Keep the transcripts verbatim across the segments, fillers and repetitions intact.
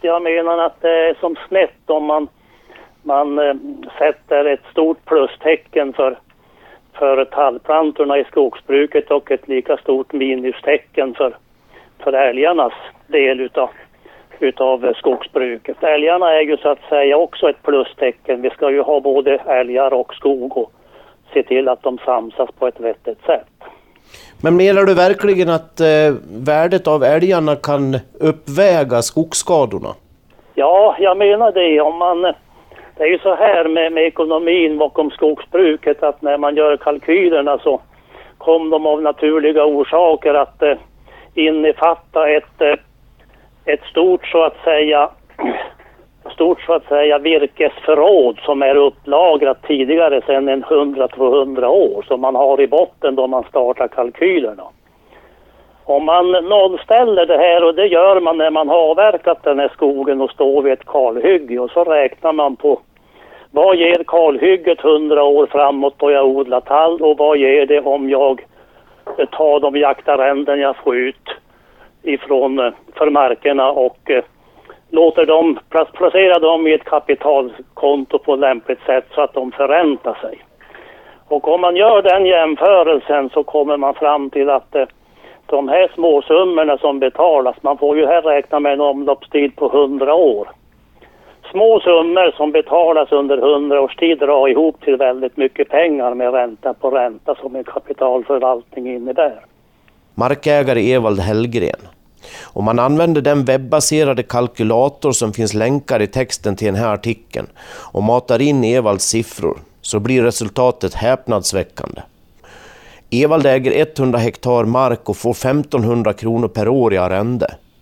jag menar att det är som snett om man, man eh, sätter ett stort plustecken för, för tallplantorna i skogsbruket och ett lika stort minustecken för, för älgarnas del utav, utav skogsbruket. Älgarna är ju så att säga också ett plustecken. Vi ska ju ha både älgar och skog och se till att de samsas på ett vettigt sätt. Men menar du verkligen att eh, värdet av älgarna kan uppväga skogsskadorna? Ja, jag menar det. Om man, det är ju så här med, med ekonomin bakom skogsbruket att när man gör kalkylerna så kom de av naturliga orsaker att eh, innefatta ett, eh, ett stort så att säga stort så att säga virkesförråd som är upplagrat tidigare sedan en hundra till tvåhundra år som man har i botten då man startar kalkylerna. Om man nollställer det här, och det gör man när man har avverkat den här skogen och står vid ett kalhygge, och så räknar man på vad ger kalhygget hundra år framåt då jag odlar tall och vad ger det om jag tar de jaktarrenden jag får ut ifrån för markerna och låter dem placera dem i ett kapitalkonto på lämpligt sätt så att de förräntar sig. Och om man gör den jämförelsen så kommer man fram till att eh, de här småsummorna som betalas, man får ju här räkna med en omloppstid på hundra år. Små summor som betalas under hundra års tid drar ihop till väldigt mycket pengar med ränta på ränta som en kapitalförvaltning innebär. Markägare Evald Hellgren. Om man använder den webbaserade kalkylator som finns länkar i texten till den här artikeln och matar in Evalds siffror så blir resultatet häpnadsväckande. Evald äger hundra hektar mark och får femtonhundra kronor per år i arrende.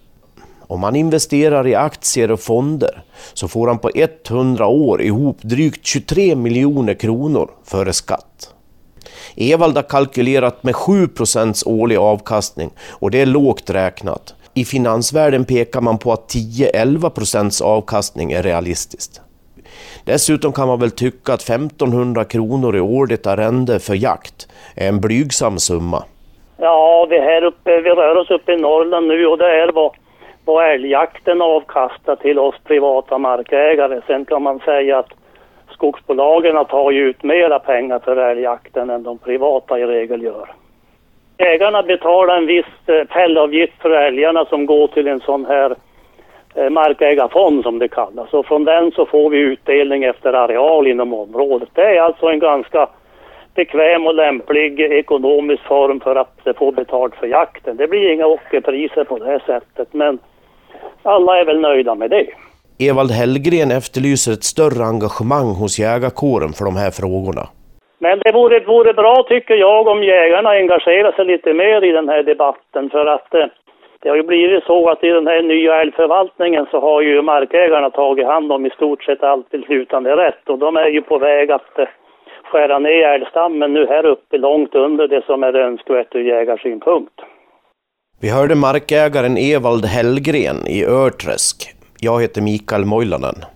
Om man investerar i aktier och fonder så får han på hundra år ihop drygt tjugotre miljoner kronor före skatt. Evald har kalkylerat med sju procents årlig avkastning och det är lågt räknat. I finansvärlden pekar man på att tio till elva procents avkastning är realistiskt. Dessutom kan man väl tycka att femtonhundra kronor i årligt arrende för jakt är en blygsam summa. Ja, vi, här uppe, vi rör oss upp i Norrland nu och det är vad, vad älgjakten avkastar till oss privata markägare. Sen kan man säga att skogsbolagen tar ju ut mera pengar för älgjakten än de privata i regel gör. Ägarna betalar en viss fällavgift för älgarna som går till en sån här markägarfond som det kallas. Och från den så får vi utdelning efter areal inom området. Det är alltså en ganska bekväm och lämplig ekonomisk form för att få betalt för jakten. Det blir inga ockerpriser på det här sättet, men alla är väl nöjda med det. Evald Hellgren efterlyser ett större engagemang hos jägarkåren för de här frågorna. Men det vore, vore bra tycker jag om jägarna engagerar sig lite mer i den här debatten, för att eh, det har ju blivit så att i den här nya älgförvaltningen så har ju markägarna tagit hand om i stort sett allt beslutande rätt, och de är ju på väg att eh, skära ner älgstammen nu här uppe långt under det som är önskvärt ur jägarsynpunkt. Vi hörde markägaren Evald Hellgren i Örträsk. Jag heter Mikael Moilanen.